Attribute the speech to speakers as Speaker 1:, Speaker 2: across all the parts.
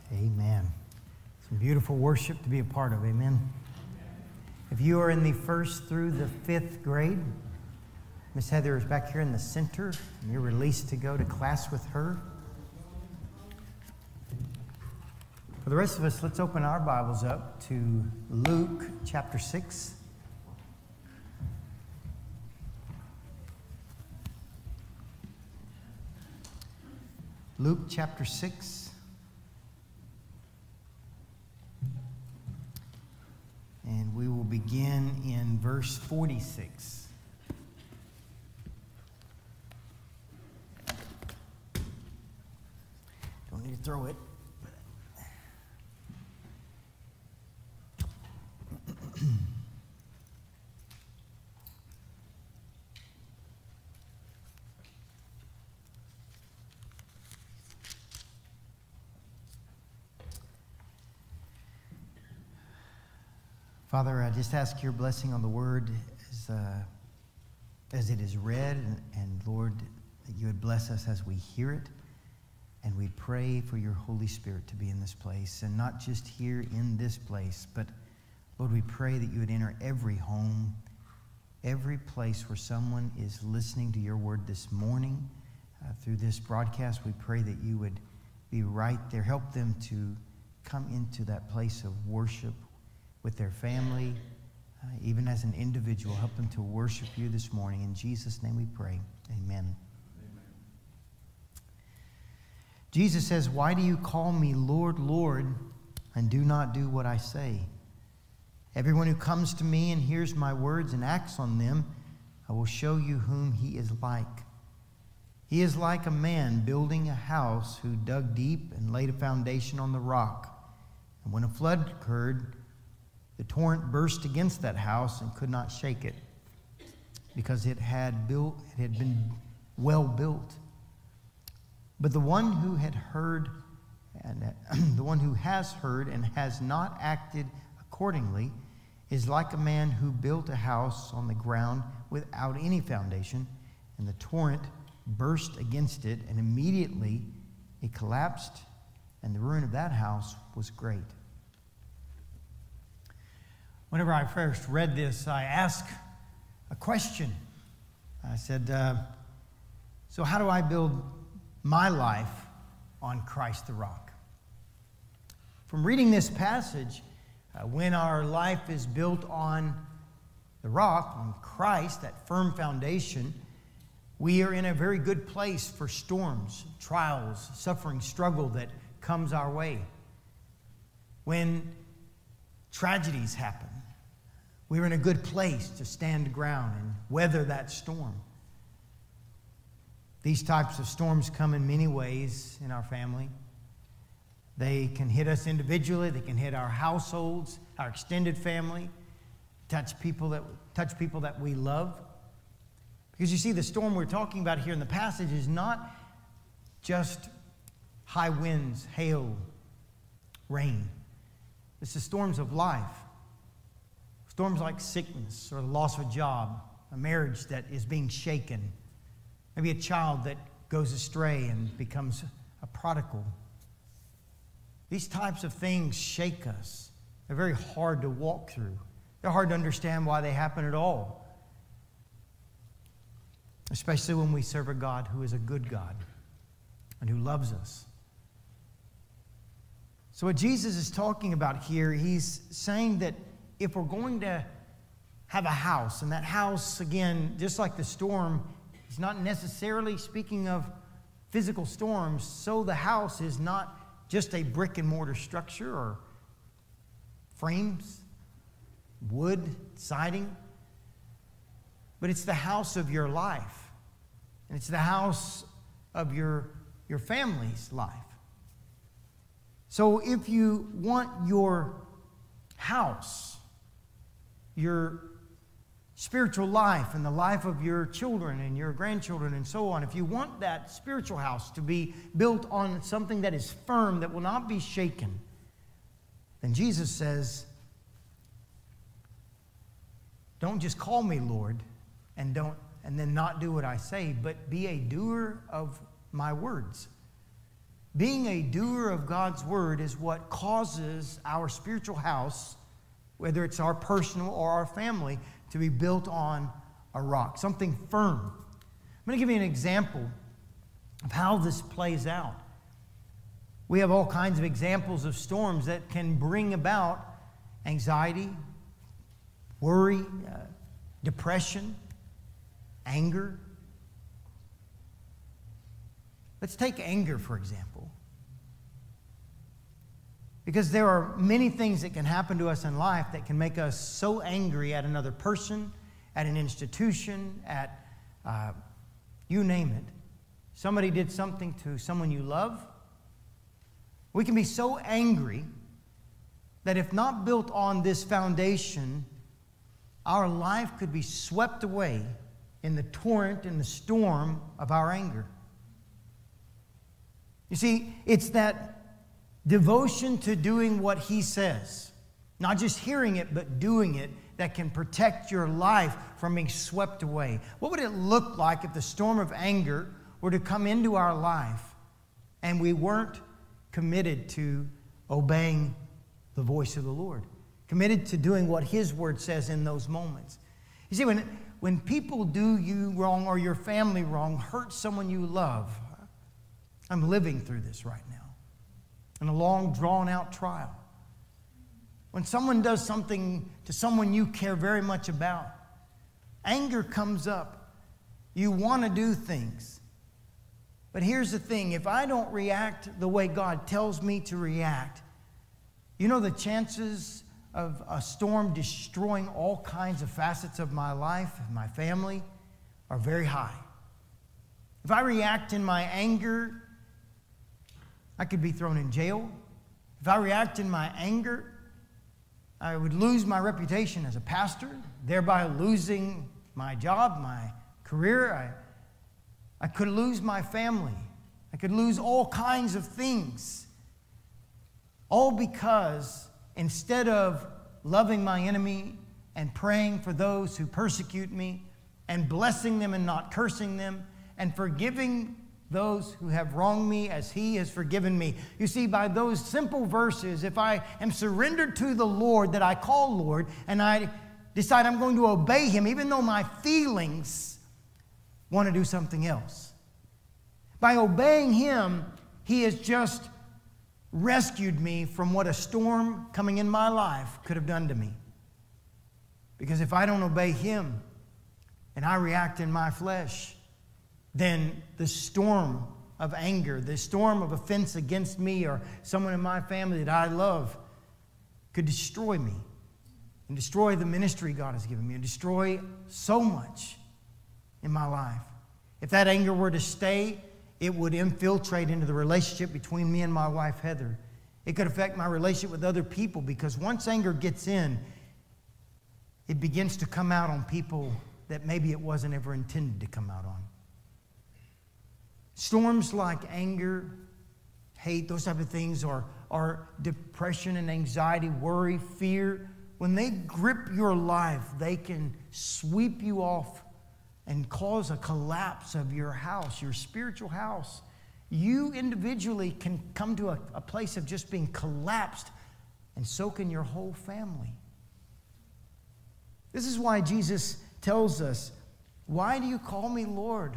Speaker 1: Amen. Some beautiful worship to be a part of. Amen. If you are in the 1st through the 5th grade, Miss Heather is back here in the center, and you're released to go to class with her. For the rest of us, let's open our Bibles up to Luke chapter 6. Luke chapter 6. And we will begin in verse 46. Don't need to throw it. Father, I just ask your blessing on the word as it is read, and Lord, that you would bless us as we hear it. And we pray for your Holy Spirit to be in this place, and not just here in this place, but Lord, we pray that you would enter every home, every place where someone is listening to your word this morning. Through this broadcast, we pray that you would be right there. Help them to come into that place of worship with their family, even as an individual. Help them to worship you this morning. In Jesus' name we pray. Amen. Jesus says, "Why do you call me Lord, Lord, and do not do what I say? Everyone who comes to me and hears my words and acts on them, I will show you whom he is like. He is like a man building a house who dug deep and laid a foundation on the rock. And when a flood occurred, the torrent burst against that house and could not shake it, because it had been well built. But the one who has heard and has not acted accordingly is like a man who built a house on the ground without any foundation, and the torrent burst against it, and immediately it collapsed, and the ruin of that house was great." Whenever I first read this, I asked a question. I said, so how do I build my life on Christ the rock? From reading this passage, when our life is built on the rock, on Christ, that firm foundation, we are in a very good place for storms, trials, suffering, struggle that comes our way. When tragedies happen, we're in a good place to stand ground and weather that storm. These types of storms come in many ways in our family. They can hit us individually. They can hit our households, our extended family, touch people that we love. Because you see, the storm we're talking about here in the passage is not just high winds, hail, rain. It's the storms of life. Storms like sickness or the loss of a job, a marriage that is being shaken, maybe a child that goes astray and becomes a prodigal. These types of things shake us. They're very hard to walk through. They're hard to understand why they happen at all, especially when we serve a God who is a good God and who loves us. So what Jesus is talking about here, he's saying that if we're going to have a house, and that house, again, just like the storm, is not necessarily speaking of physical storms, so the house is not just a brick and mortar structure or frames, wood, siding, but it's the house of your life, and it's the house of your family's life. So if you want your house, your spiritual life and the life of your children and your grandchildren and so on, if you want that spiritual house to be built on something that is firm, that will not be shaken, then Jesus says, don't just call me Lord and then not do what I say, but be a doer of my words. being a doer of God's word is what causes our spiritual house, whether it's our personal or our family, to be built on a rock, something firm. I'm going to give you an example of how this plays out. We have all kinds of examples of storms that can bring about anxiety, worry, depression, anger. Let's take anger, for example. Because there are many things that can happen to us in life that can make us so angry at another person, at an institution, at you name it. Somebody did something to someone you love. We can be so angry that if not built on this foundation, our life could be swept away in the torrent and the storm of our anger. You see, it's that devotion to doing what He says, not just hearing it, but doing it, that can protect your life from being swept away. What would it look like if the storm of anger were to come into our life and we weren't committed to obeying the voice of the Lord, committed to doing what His word says in those moments? You see, when people do you wrong or your family wrong, hurt someone you love, I'm living through this right now in a long, drawn-out trial. When someone does something to someone you care very much about, anger comes up. You want to do things. But here's the thing. If I don't react the way God tells me to react, you know the chances of a storm destroying all kinds of facets of my life and my family are very high. If I react in my anger, I could be thrown in jail. If I react in my anger, I would lose my reputation as a pastor, thereby losing my job, my career. I could lose my family. I could lose all kinds of things. All because instead of loving my enemy and praying for those who persecute me and blessing them and not cursing them and forgiving those who have wronged me as He has forgiven me. You see, by those simple verses, if I am surrendered to the Lord that I call Lord, and I decide I'm going to obey Him, even though my feelings want to do something else. By obeying Him, He has just rescued me from what a storm coming in my life could have done to me. Because if I don't obey Him and I react in my flesh, then the storm of anger, the storm of offense against me or someone in my family that I love could destroy me and destroy the ministry God has given me and destroy so much in my life. If that anger were to stay, it would infiltrate into the relationship between me and my wife, Heather. It could affect my relationship with other people, because once anger gets in, it begins to come out on people that maybe it wasn't ever intended to come out on. Storms like anger, hate, those type of things, or depression and anxiety, worry, fear, when they grip your life, they can sweep you off and cause a collapse of your house, your spiritual house. You individually can come to a place of just being collapsed, and so can your whole family. This is why Jesus tells us, "Why do you call me Lord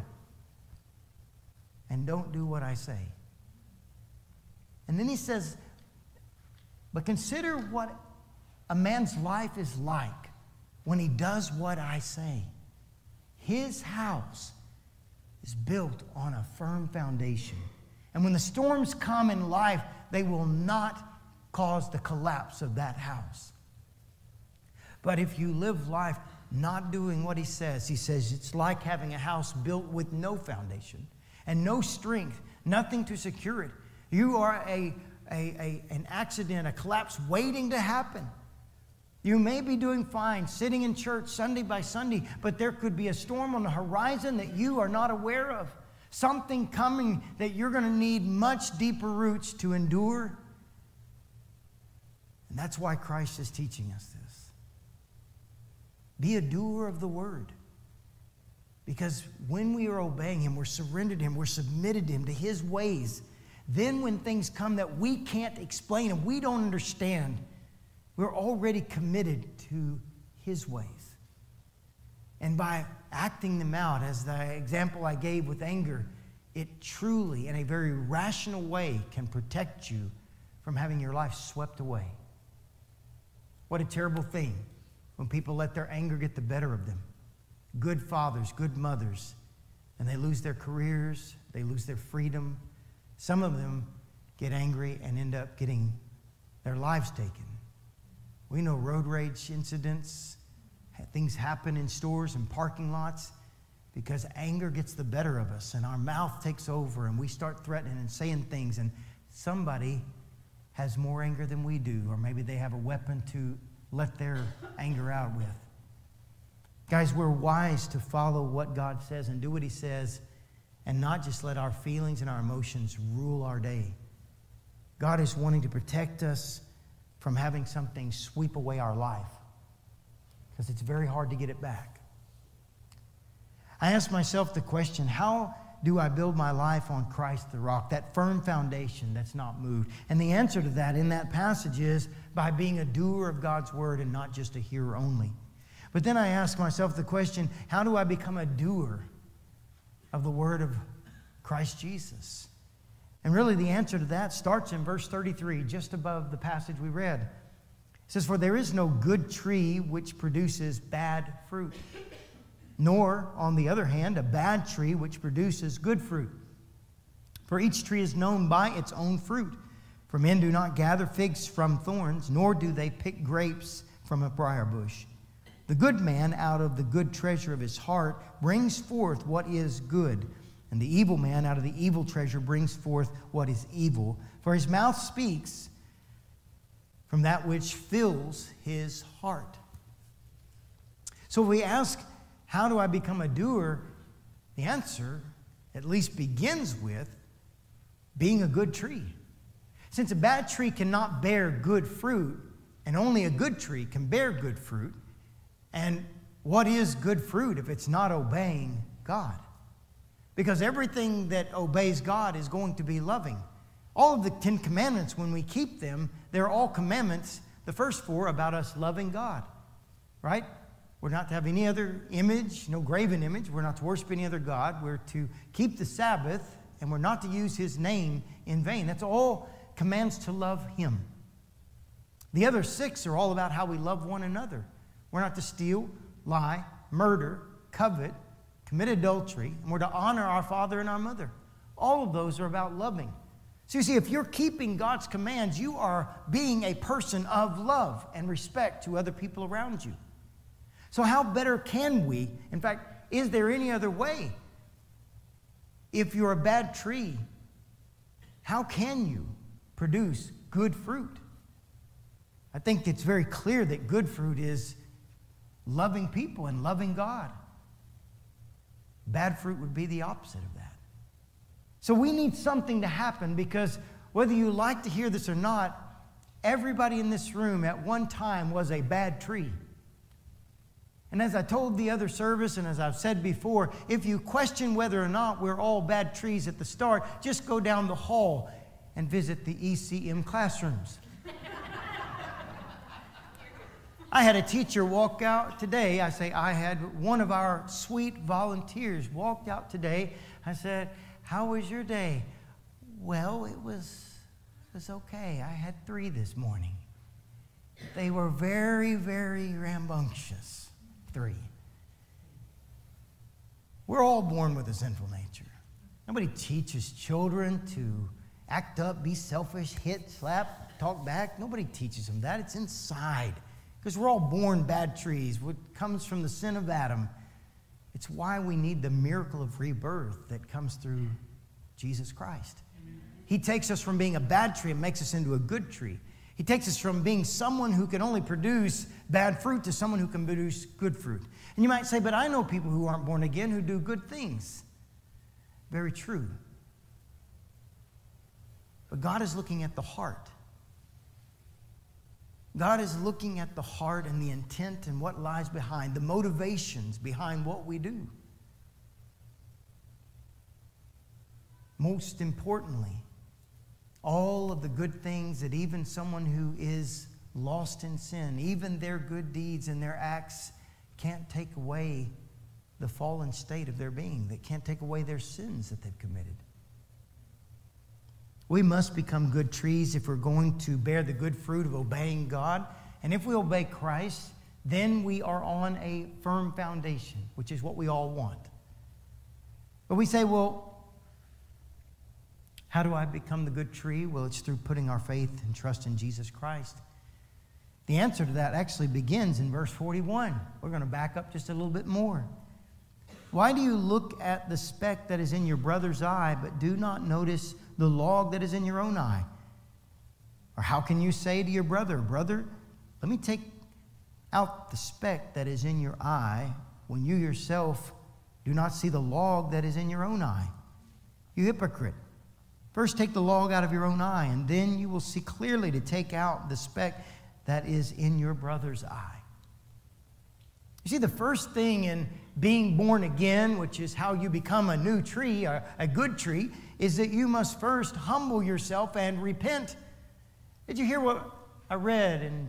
Speaker 1: and don't do what I say?" And then He says, "But consider what a man's life is like when he does what I say. His house is built on a firm foundation. And when the storms come in life, they will not cause the collapse of that house. But if you live life not doing what He says it's like having a house built with no foundation and no strength, nothing to secure it. You are an accident, a collapse waiting to happen. You may be doing fine, sitting in church Sunday by Sunday, but there could be a storm on the horizon that you are not aware of. Something coming that you're going to need much deeper roots to endure. And that's why Christ is teaching us this. Be a doer of the word. Because when we are obeying Him, we're surrendered to Him, we're submitted to Him, to His ways, Then when things come that we can't explain and we don't understand, we're already committed to His ways. And by acting them out, as the example I gave with anger, it truly, in a very rational way, can protect you from having your life swept away. What a terrible thing when people let their anger get the better of them. Good fathers, good mothers, and they lose their careers, they lose their freedom. Some of them get angry and end up getting their lives taken. We know road rage incidents, things happen in stores and parking lots because anger gets the better of us and our mouth takes over and we start threatening and saying things, and somebody has more anger than we do, or maybe they have a weapon to let their anger out with. Guys, we're wise to follow what God says and do what He says and not just let our feelings and our emotions rule our day. God is wanting to protect us from having something sweep away our life because it's very hard to get it back. I ask myself the question, how do I build my life on Christ the rock, that firm foundation that's not moved? And the answer to that in that passage is by being a doer of God's word and not just a hearer only. But then I ask myself the question, how do I become a doer of the word of Christ Jesus? And really the answer to that starts in verse 33, just above the passage we read. It says, "For there is no good tree which produces bad fruit, nor, on the other hand, a bad tree which produces good fruit. For each tree is known by its own fruit. For men do not gather figs from thorns, nor do they pick grapes from a briar bush. The good man out of the good treasure of his heart brings forth what is good, and the evil man out of the evil treasure brings forth what is evil. For his mouth speaks from that which fills his heart." So if we ask, how do I become a doer? The answer at least begins with being a good tree. Since a bad tree cannot bear good fruit, and only a good tree can bear good fruit, and what is good fruit if it's not obeying God? Because everything that obeys God is going to be loving. All of the 10 commandments, when we keep them, they're all commandments, the first 4 about us loving God, right? We're not to have any other image, no graven image. We're not to worship any other God. We're to keep the Sabbath, and we're not to use His name in vain. That's all commands to love Him. The other 6 are all about how we love one another. We're not to steal, lie, murder, covet, commit adultery, and we're to honor our father and our mother. All of those are about loving. So you see, if you're keeping God's commands, you are being a person of love and respect to other people around you. So how better can we? In fact, is there any other way? If you're a bad tree, how can you produce good fruit? I think it's very clear that good fruit is loving people and loving God. Bad fruit would be the opposite of that. So we need something to happen, because whether you like to hear this or not, everybody in this room at one time was a bad tree. And as I told the other service, and as I've said before, if you question whether or not we're all bad trees at the start, just go down the hall and visit the ECM classrooms. I had a teacher walk out today. I had one of our sweet volunteers walked out today. I said, "How was your day?" "Well, it was okay. I had 3 this morning." They were very, very rambunctious. 3. We're all born with a sinful nature. Nobody teaches children to act up, be selfish, hit, slap, talk back. Nobody teaches them that. It's inside. Because we're all born bad trees. What comes from the sin of Adam. It's why we need the miracle of rebirth that comes through Jesus Christ. He takes us from being a bad tree and makes us into a good tree. He takes us from being someone who can only produce bad fruit to someone who can produce good fruit. And you might say, "But I know people who aren't born again who do good things." Very true. But God is looking at the heart. God is looking at the heart and the intent and what lies behind, the motivations behind what we do. Most importantly, all of the good things that even someone who is lost in sin, even their good deeds and their acts can't take away the fallen state of their being, that can't take away their sins that they've committed. We must become good trees if we're going to bear the good fruit of obeying God. And if we obey Christ, then we are on a firm foundation, which is what we all want. But we say, well, how do I become the good tree? Well, it's through putting our faith and trust in Jesus Christ. The answer to that actually begins in verse 41. We're going to back up just a little bit more. Why do you look at the speck that is in your brother's eye, but do not notice the log that is in your own eye? Or how can you say to your brother, brother, let me take out the speck that is in your eye, when you yourself do not see the log that is in your own eye? You hypocrite. First take the log out of your own eye, and then you will see clearly to take out the speck that is in your brother's eye. You see, the first thing in being born again, which is how you become a new tree, a good tree, is that you must first humble yourself and repent. Did you hear what I read in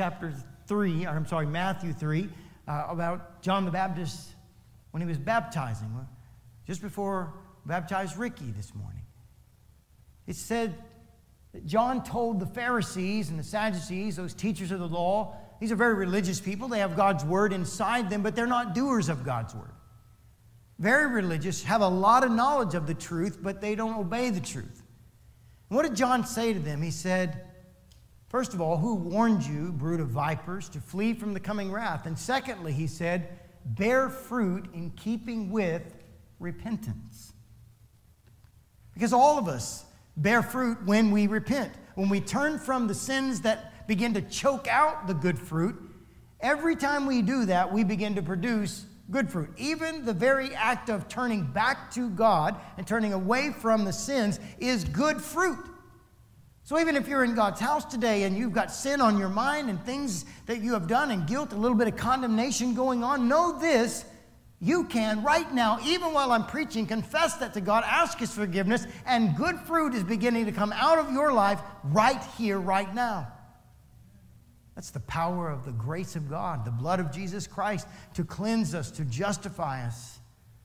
Speaker 1: Matthew 3, about John the Baptist when he was baptizing, just before I baptized Ricky this morning? It said that John told the Pharisees and the Sadducees, those teachers of the law, these are very religious people. They have God's word inside them, but they're not doers of God's word. Very religious, have a lot of knowledge of the truth, but they don't obey the truth. And what did John say to them? He said, first of all, who warned you, brood of vipers, to flee from the coming wrath? And secondly, he said, bear fruit in keeping with repentance. Because all of us bear fruit when we repent. When we turn from the sins that begin to choke out the good fruit, every time we do that, we begin to produce good fruit. Even the very act of turning back to God and turning away from the sins is good fruit. So even if you're in God's house today and you've got sin on your mind and things that you have done and guilt, a little bit of condemnation going on, know this: you can right now, even while I'm preaching, confess that to God, ask His forgiveness, and good fruit is beginning to come out of your life right here, right now. That's the power of the grace of God, the blood of Jesus Christ, to cleanse us, to justify us.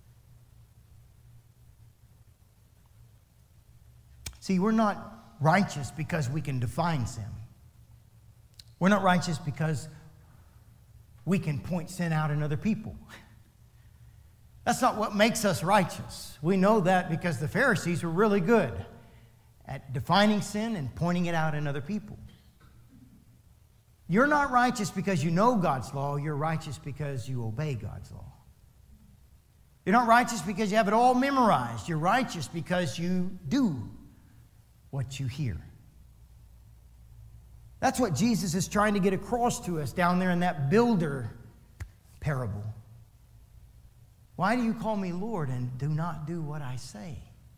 Speaker 1: See, we're not righteous because we can define sin. We're not righteous because we can point sin out in other people. That's not what makes us righteous. We know that because the Pharisees were really good at defining sin and pointing it out in other people. You're not righteous because you know God's law. You're righteous because you obey God's law. You're not righteous because you have it all memorized. You're righteous because you do what you hear. That's what Jesus is trying to get across to us down there in that builder parable. Why do you call me Lord and do not do what I say?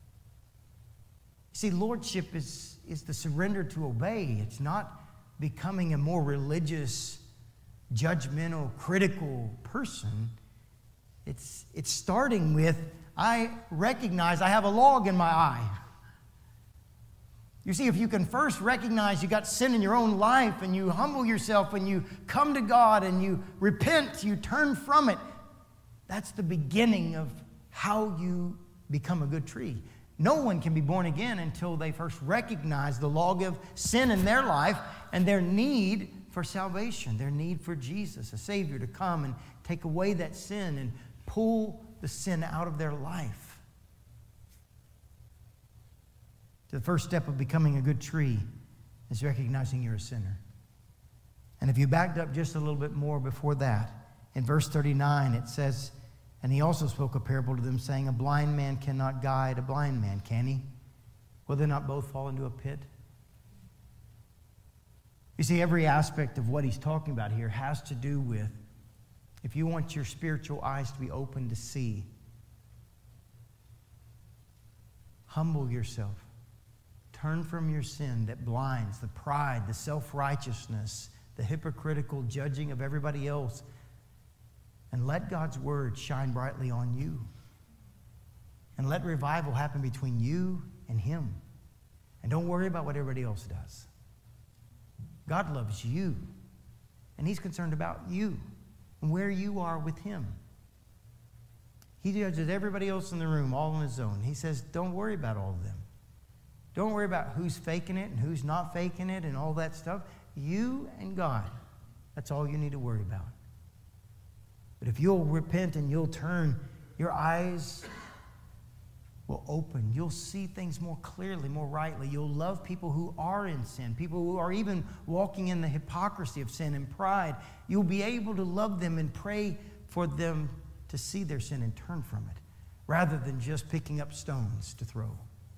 Speaker 1: See, lordship is the surrender to obey. It's not becoming a more religious, judgmental, critical person. It's starting with, I recognize I have a log in my eye. You see, if you can first recognize you got sin in your own life and you humble yourself and you come to God and you repent, you turn from it, that's the beginning of how you become a good tree. No one can be born again until they first recognize the log of sin in their life and their need for salvation, their need for Jesus, a Savior, to come and take away that sin and pull the sin out of their life. The first step of becoming a good tree is recognizing you're a sinner. And if you backed up just a little bit more before that, in verse 39, it says, and he also spoke a parable to them, saying, a blind man cannot guide a blind man, can he? Will they not both fall into a pit? You see, every aspect of what he's talking about here has to do with, if you want your spiritual eyes to be open to see, humble yourself. Turn from your sin that blinds, the pride, the self-righteousness, the hypocritical judging of everybody else, and let God's word shine brightly on you. And let revival happen between you and Him. And don't worry about what everybody else does. God loves you. And He's concerned about you and where you are with Him. He judges everybody else in the room all on His own. He says, don't worry about all of them. Don't worry about who's faking it and who's not faking it and all that stuff. You and God, that's all you need to worry about. But if you'll repent and you'll turn, your eyes will open. You'll see things more clearly, more rightly. You'll love people who are in sin, people who are even walking in the hypocrisy of sin and pride. You'll be able to love them and pray for them to see their sin and turn from it, rather than just picking up stones to throw.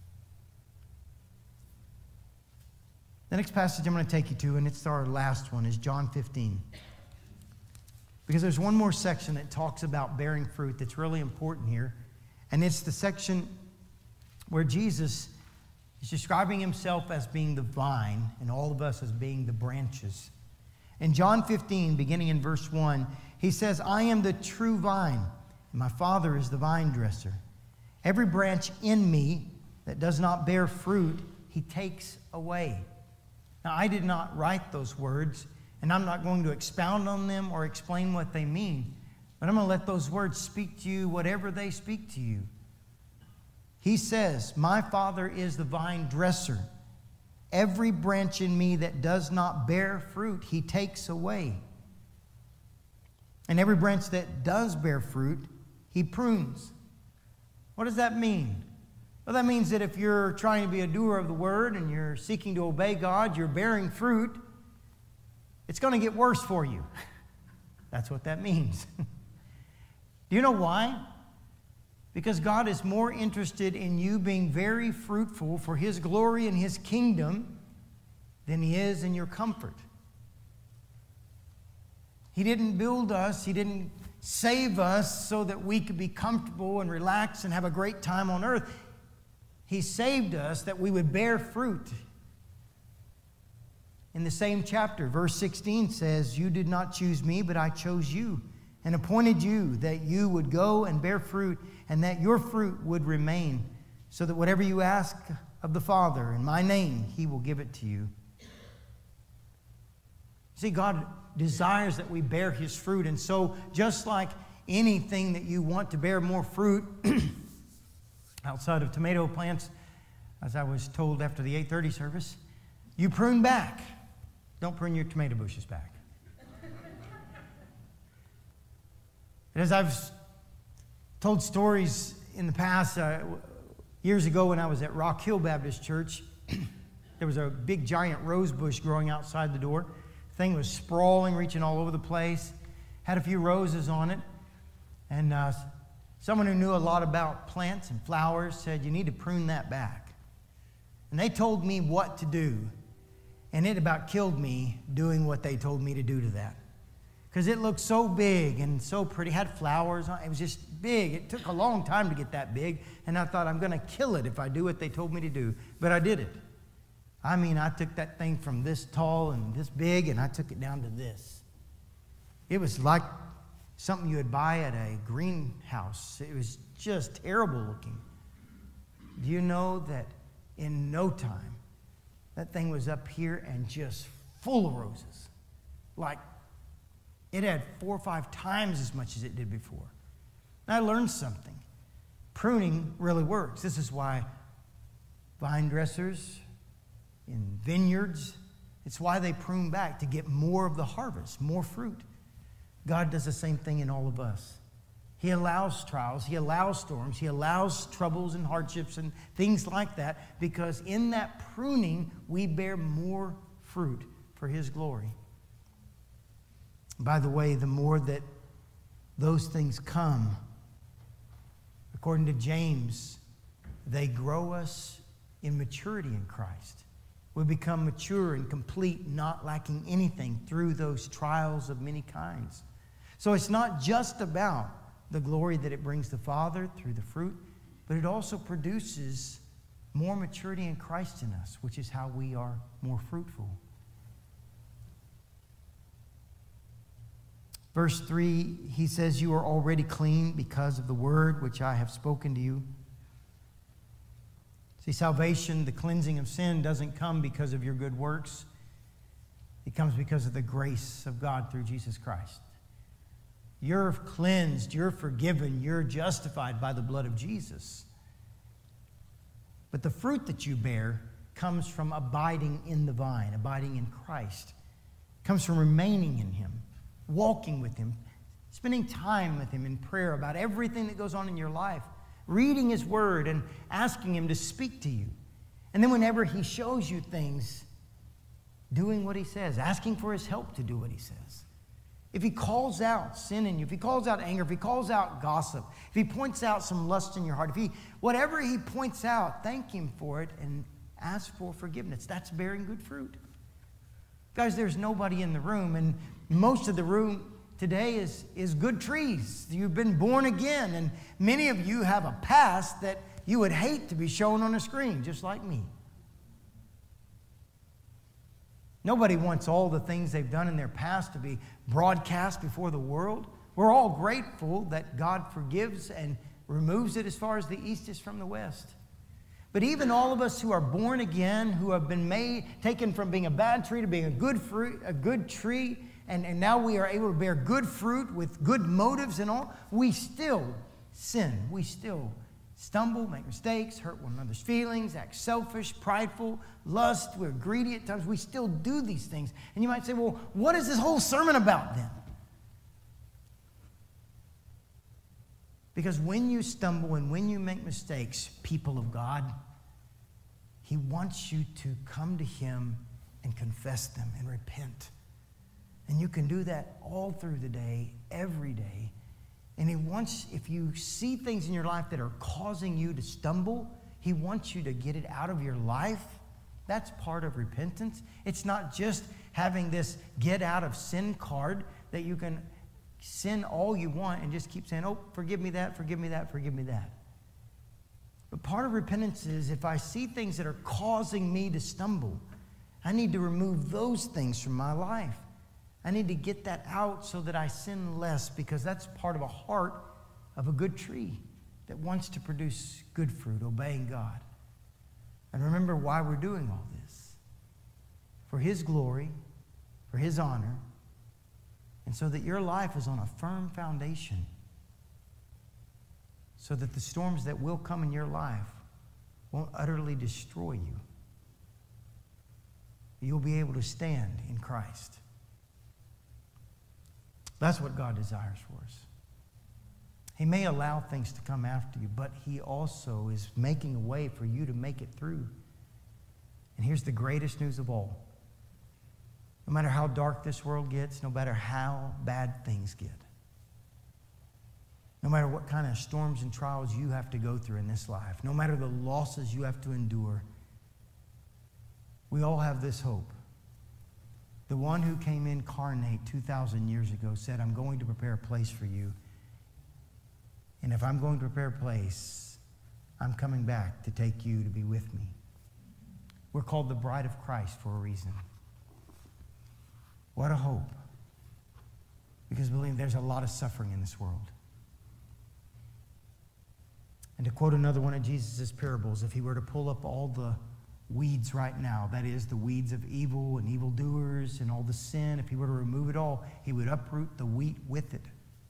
Speaker 1: The next passage I'm going to take you to, and it's our last one, is John 15. Because there's one more section that talks about bearing fruit that's really important here. And it's the section where Jesus is describing Himself as being the vine and all of us as being the branches. In John 15, beginning in verse 1, He says, I am the true vine, and my Father is the vine dresser. Every branch in me that does not bear fruit, He takes away. Now, I did not write those words, and I'm not going to expound on them or explain what they mean, but I'm going to let those words speak to you whatever they speak to you. He says, my Father is the vine dresser. Every branch in me that does not bear fruit, He takes away. And every branch that does bear fruit, He prunes. What does that mean? Well, that means that if you're trying to be a doer of the word and you're seeking to obey God, you're bearing fruit, it's going to get worse for you. That's what that means. Do you know why? Because God is more interested in you being very fruitful for His glory and His kingdom than He is in your comfort. He didn't build us, He didn't save us so that we could be comfortable and relax and have a great time on earth. He saved us that we would bear fruit. In the same chapter, verse 16 says, you did not choose me, but I chose you and appointed you that you would go and bear fruit and that your fruit would remain, so that whatever you ask of the Father in my name, He will give it to you. See, God desires that we bear His fruit. And so just like anything that you want to bear more fruit, outside of tomato plants, as I was told after the 8:30 service, you prune back. Don't prune your tomato bushes back. And as I've told stories in the past, years ago when I was at Rock Hill Baptist Church, there was a big giant rose bush growing outside the door. The thing was sprawling, reaching all over the place, had a few roses on it, and someone who knew a lot about plants and flowers said, you need to prune that back. And they told me what to do. And it about killed me doing what they told me to do to that. Because it looked so big and so pretty. It had flowers on it. It was just big. It took a long time to get that big. And I thought, I'm going to kill it if I do what they told me to do. But I did it. I mean, I took that thing from this tall and this big, and I took it down to this. It was like something you would buy at a greenhouse. It was just terrible looking. Do you know that in no time, that thing was up here and just full of roses? Like, it had 4 or 5 times as much as it did before. And I learned something. Pruning really works. This is why vine dressers in vineyards, it's why they prune back, to get more of the harvest, more fruit. God does the same thing in all of us. He allows trials, He allows storms, He allows troubles and hardships and things like that, because in that pruning, we bear more fruit for His glory. By the way, the more that those things come, according to James, they grow us in maturity in Christ. We become mature and complete, not lacking anything through those trials of many kinds. So it's not just about the glory that it brings the Father through the fruit, but it also produces more maturity in Christ in us, which is how we are more fruitful. Verse 3, he says, you are already clean because of the word which I have spoken to you. See, salvation, the cleansing of sin, doesn't come because of your good works. It comes because of the grace of God through Jesus Christ. You're cleansed, you're forgiven, you're justified by the blood of Jesus. But the fruit that you bear comes from abiding in the vine, abiding in Christ. It comes from remaining in Him, walking with Him, spending time with Him in prayer about everything that goes on in your life, reading His Word and asking Him to speak to you. And then whenever He shows you things, doing what He says, asking for His help to do what He says. If He calls out sin in you, if He calls out anger, if He calls out gossip, if He points out some lust in your heart, whatever He points out, thank Him for it and ask for forgiveness. That's bearing good fruit. Guys, there's nobody in the room, and most of the room today is good trees. You've been born again, and many of you have a past that you would hate to be shown on a screen, just like me. Nobody wants all the things they've done in their past to be broadcast before the world. We're all grateful that God forgives and removes it as far as the east is from the west. But even all of us who are born again, who have been taken from being a bad tree to being a good tree, and now we are able to bear good fruit with good motives and all, we still sin. We still stumble, make mistakes, hurt one another's feelings, act selfish, prideful, lust. We're greedy at times. We still do these things. And you might say, well, what is this whole sermon about then? Because when you stumble and when you make mistakes, people of God, He wants you to come to Him and confess them and repent. And you can do that all through the day, every day. And He wants, if you see things in your life that are causing you to stumble, He wants you to get it out of your life. That's part of repentance. It's not just having this get out of sin card that you can sin all you want and just keep saying, oh, forgive me that, forgive me that, forgive me that. But part of repentance is if I see things that are causing me to stumble, I need to remove those things from my life. I need to get that out so that I sin less, because that's part of a heart of a good tree that wants to produce good fruit, obeying God. And remember why we're doing all this. For His glory, for His honor, and so that your life is on a firm foundation, so that the storms that will come in your life won't utterly destroy you. You'll be able to stand in Christ. That's what God desires for us. He may allow things to come after you, but He also is making a way for you to make it through. And here's the greatest news of all. No matter how dark this world gets, no matter how bad things get, no matter what kind of storms and trials you have to go through in this life, no matter the losses you have to endure, we all have this hope. The one who came incarnate 2,000 years ago said, I'm going to prepare a place for you. And if I'm going to prepare a place, I'm coming back to take you to be with me. We're called the bride of Christ for a reason. What a hope. Because believe there's a lot of suffering in this world. And to quote another one of Jesus' parables, if He were to pull up all the weeds right now, that is, the weeds of evil and evildoers and all the sin, if He were to remove it all, He would uproot the wheat with it.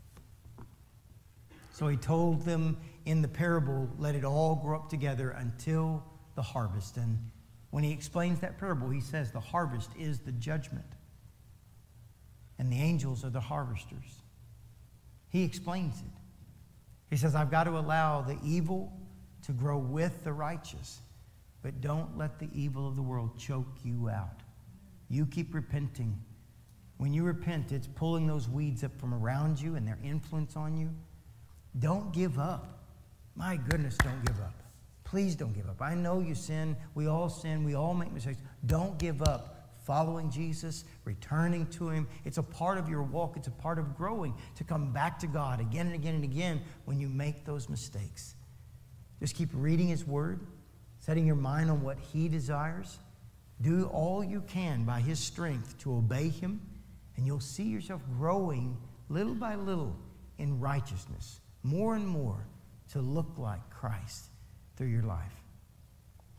Speaker 1: So He told them in the parable, let it all grow up together until the harvest. And when He explains that parable, He says the harvest is the judgment, and the angels are the harvesters. He explains it. He says, I've got to allow the evil to grow with the righteous, but don't let the evil of the world choke you out. You keep repenting. When you repent, it's pulling those weeds up from around you and their influence on you. Don't give up. My goodness, don't give up. Please don't give up. I know you sin. We all make mistakes. Don't give up. Following Jesus, returning to Him. It's a part of your walk. It's a part of growing to come back to God again and again and again when you make those mistakes. Just keep reading His Word, setting your mind on what He desires. Do all you can by His strength to obey Him, and you'll see yourself growing little by little in righteousness, more and more to look like Christ through your life.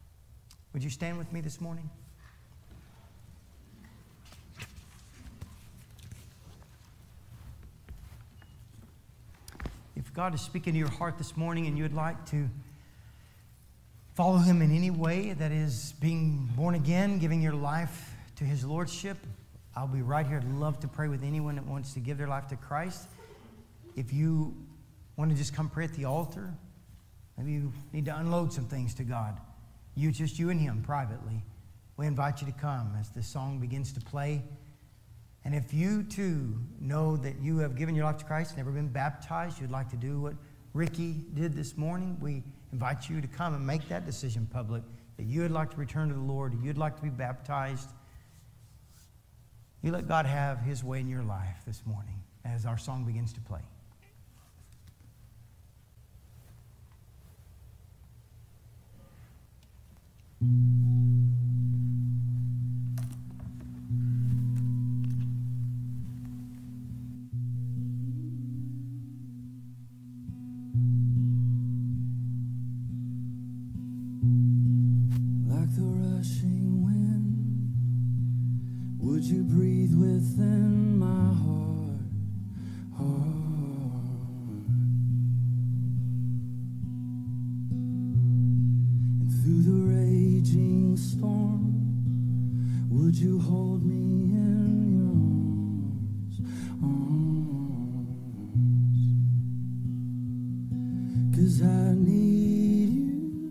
Speaker 1: Would you stand with me this morning? If God is speaking to your heart this morning and you would like to follow Him in any way that is being born again, giving your life to His Lordship, I'll be right here. I'd love to pray with anyone that wants to give their life to Christ. If you want to just come pray at the altar, maybe you need to unload some things to God. Just you and Him privately. We invite you to come as the song begins to play. And if you too know that you have given your life to Christ, never been baptized, you'd like to do what Ricky did this morning, we invite you to come and make that decision public, that you would like to return to the Lord, you'd like to be baptized. You let God have His way in your life this morning as our song begins to play.
Speaker 2: Like the rushing wind, would you breathe within my heart? And through the raging storm, would you hold me in your arms? 'Cause I need you.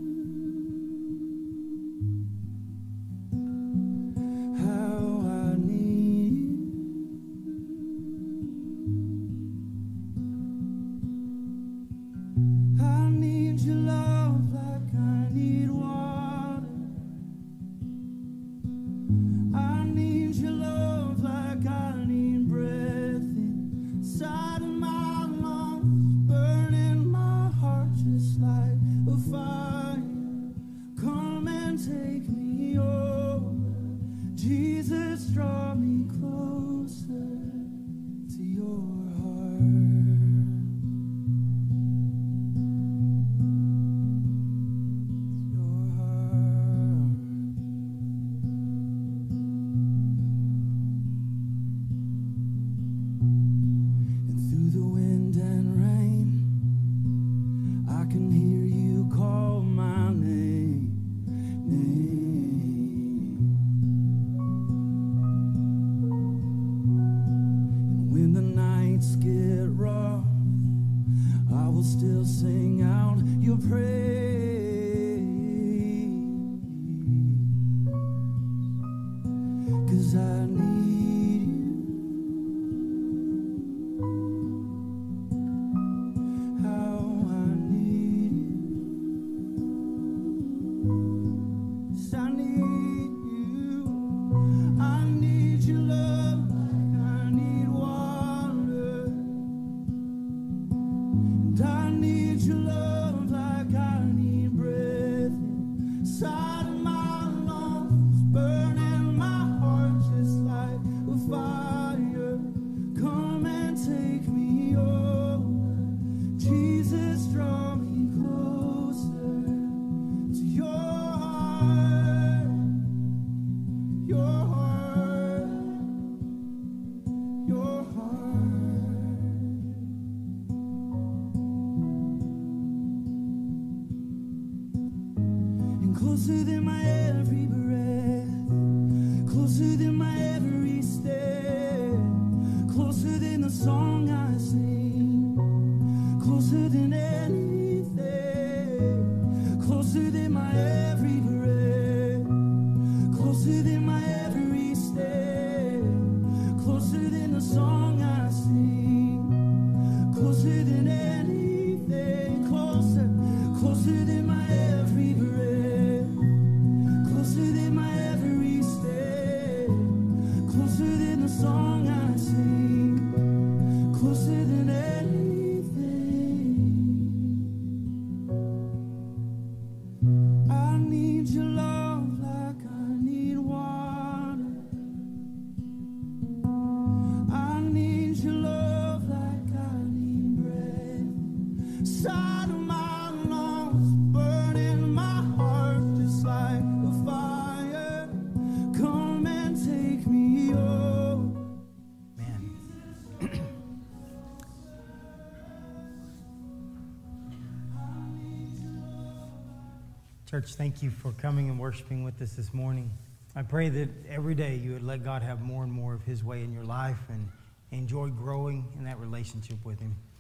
Speaker 2: Closer than my every breath, closer than my every step, closer than the song I sing, closer than anything, closer than my every breath, closer than my every step, closer than the song I sing, closer than anything, closer, closer than my every breath. Closer than my every step, closer than the song I sing, closer than anything. I need your love like I need water. I need your love like I need breath. Side of my lungs, burning my heart just like a fire.
Speaker 1: Church, thank you for coming and worshiping with us this morning. I pray that every day you would let God have more and more of His way in your life and enjoy growing in that relationship with Him.